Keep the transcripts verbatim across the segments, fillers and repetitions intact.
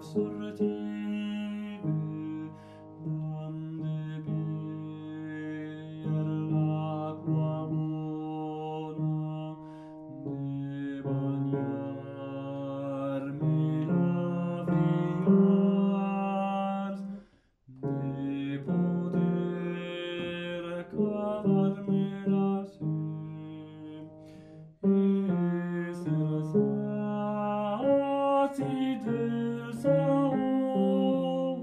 sortive dande per l'acqua buona de bagnarmi l'avriars de poder cavarmi la sem esser sati del saor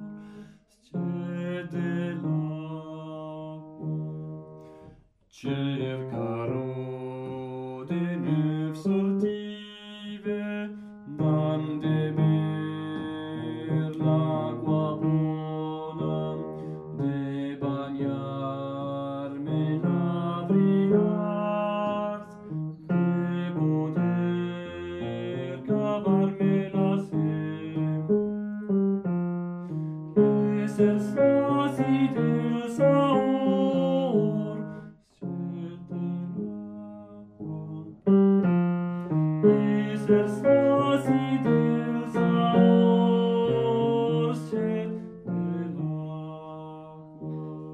scede l'acqua cercarò de neuf sortive dande ber l'acqua buona de bagnarmi l'avriars de poder cavarmi la sem esser sati del saor scede l'acqua esser sati del saor scede l'acqua.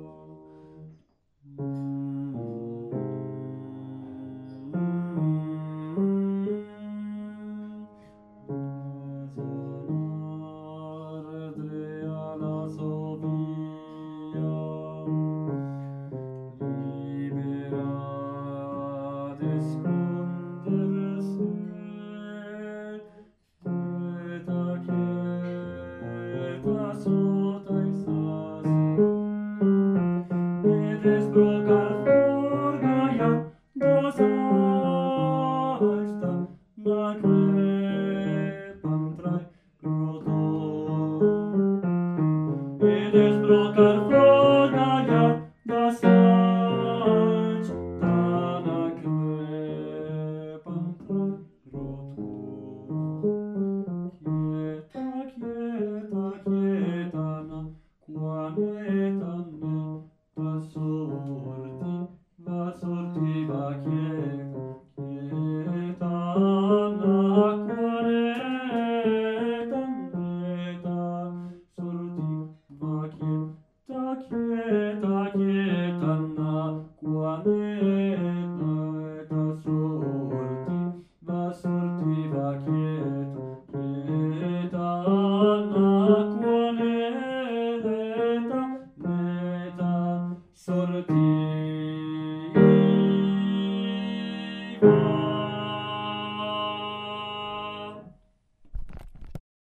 Ardre alla sovia libera d'esconderse quieta quieta sota i sassi e desbrocar forgaia das aista la crepan trai grotto e desbrocar forgaia das aista la crepan trai grotto quieta quieta quieta na quaneta ne va sorti va sorti va quieta quieta na quaneta neta sorti va quieta quieta quieta na quaneta